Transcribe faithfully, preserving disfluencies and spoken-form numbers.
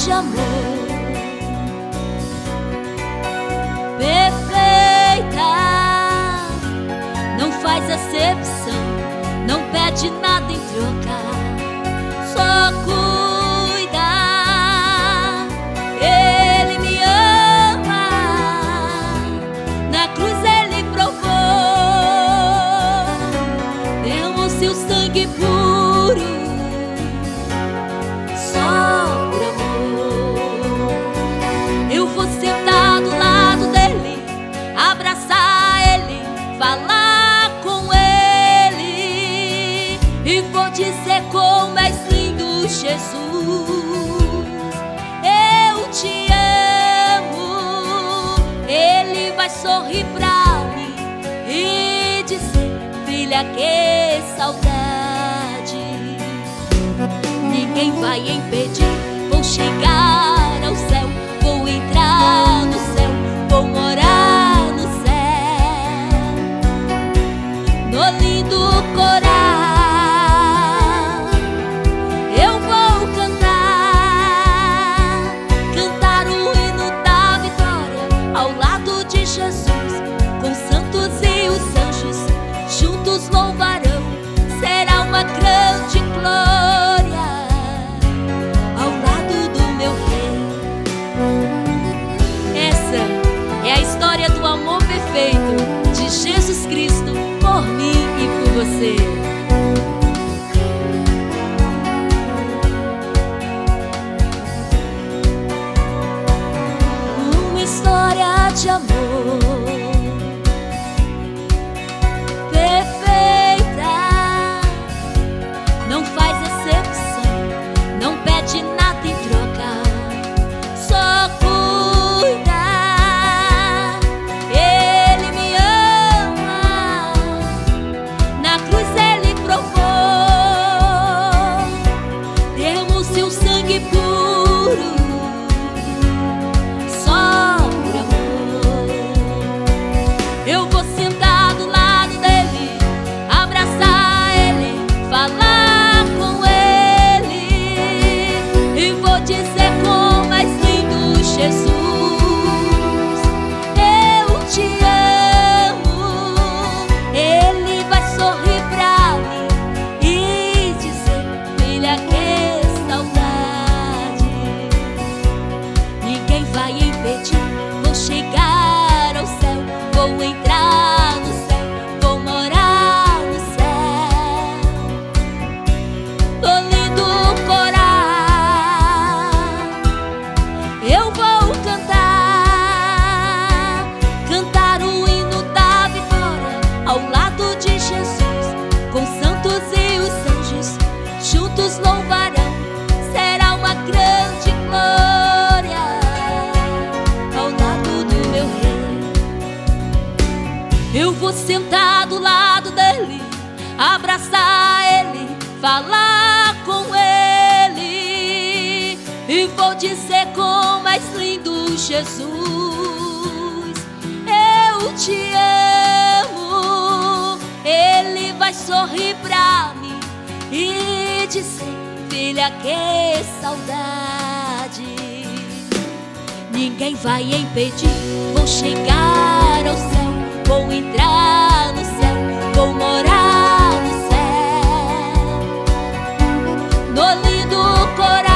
de amor perfeita, não faz acepção, não pede nada em troca, só cuida. Ele me ama, na cruz ele provou, derramou seu sangue puro, só por amor. Eu vou sentar do lado dele, abraçar ele, falar com ele e vou dizer como és lindo, Jesus. Eu te amo. Ele vai sorrir pra mim e dizer: filha, que saudade. Ninguém vai impedir, vou chegar ao céu, vou entrar no céu, vou morar no céu, no lindo coral. Eu vou cantar, cantar o hino da vitória, ao lado de Jesus, com os santos e os anjos, juntos louvarão, será uma grande glória, ao lado do meu rei. Essa é a história do amor perfeito de Jesus Cristo por mim e por você. Uma história de amor perfeita, não faz exceção, não pede nada em troca, só cuida. Ele me ama, na cruz ele provou, derramou seu sangue puro, só por amor. Eu vou sentar do lado dele, abraçar ele, falar com ele e vou dizer como és lindo, Jesus. Eu te amo. Ele vai sorrir pra mim e dizer: filha, que saudade. Ninguém vai impedir, vou chegar ao céu, vou entrar no céu, vou morar no céu, no lindo coral. Eu vou cantar, cantar o hino da vitória, ao lado de Jesus, com os santos e os anjos, juntos louvarão, será uma grande glória, ao lado do meu rei. Eu vou sentar do lado dele, abraçar ele, falar com ele e vou dizer como és lindo, Jesus. Eu te amo. Ele vai sorrir pra mim e dizer: filha, que saudade. Ninguém vai impedir, vou chegar ao céu, vou entrar no céu, vou morar no céu, no lindo coral.